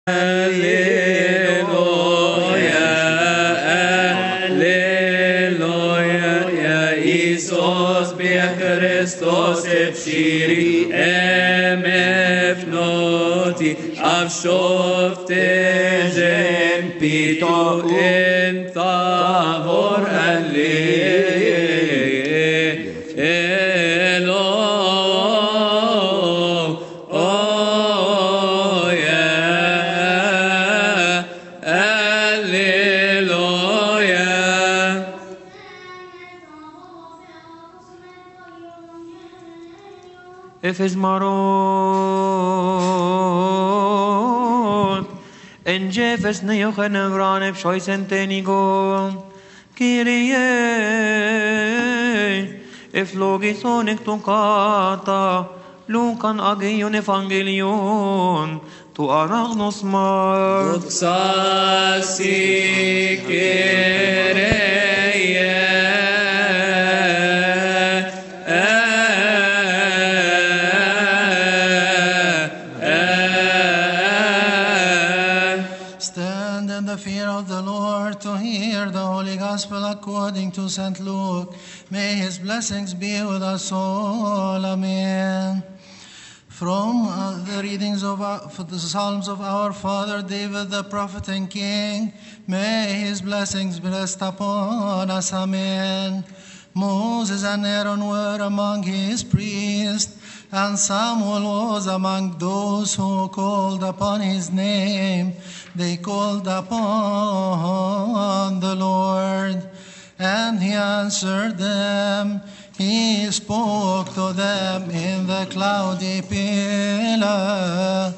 Alleluia, Alleluia, ja Iisus Christos efshiri emefnoti avshofte jen pito in thavor Efes marot en Jefes neochen evran ef shoisen tenigo Kyrie ef logison ek tukata Lukan agion evangelion tu aragnos mar Doxasi according to St. Luke. May his blessings be with us all. Amen. From the readings of the Psalms of our father David, the prophet and king, may his blessings rest upon us. Amen. Moses and Aaron were among his priests, and Samuel was among those who called upon his name. They called upon the Lord, and he answered them. He spoke to them in the cloudy pillar.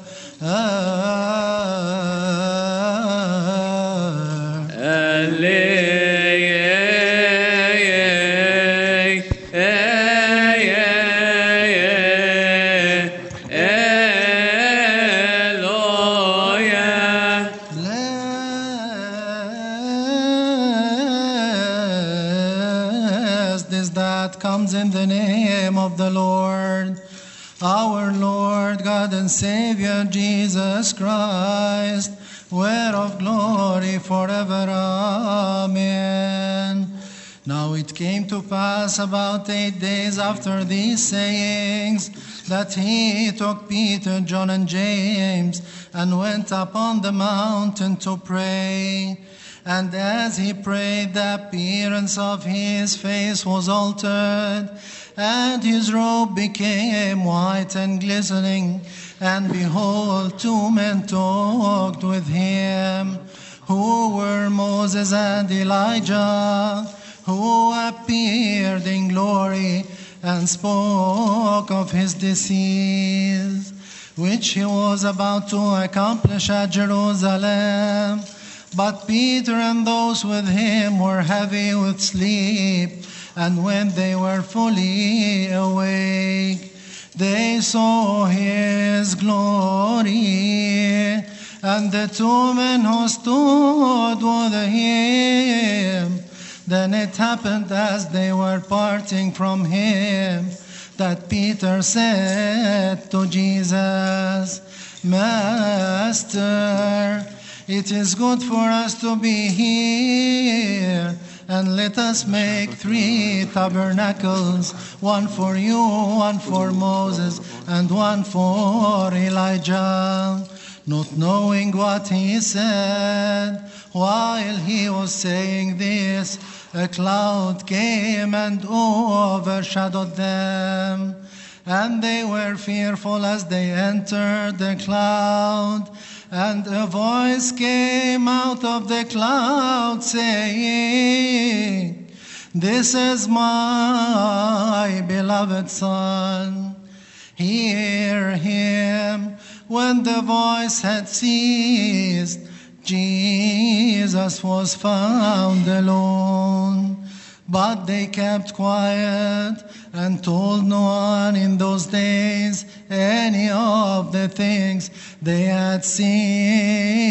In the name of the Lord, our Lord, God and Savior, Jesus Christ, whereof glory forever. Amen. Now it came to pass about 8 days after these sayings that he took Peter, John, and James and went up on the mountain to pray. And as he prayed, the appearance of his face was altered, and his robe became white and glistening. And behold, 2 men talked with him, who were Moses and Elijah, who appeared in glory and spoke of his decease, which he was about to accomplish at Jerusalem. But Peter and those with him were heavy with sleep, and when they were fully awake, they saw his glory, and the 2 men who stood with him. Then it happened as they were parting from him, that Peter said to Jesus, Master, it is good for us to be here, and let us make 3 tabernacles, one for you, one for Moses, and one for Elijah. Not knowing what he said, while he was saying this, a cloud came and overshadowed them. And they were fearful as they entered the cloud. And a voice came out of the cloud saying, This is my beloved Son. Hear him. When the voice had ceased, Jesus was found alone. But they kept quiet and told no one in those days any of the things they had seen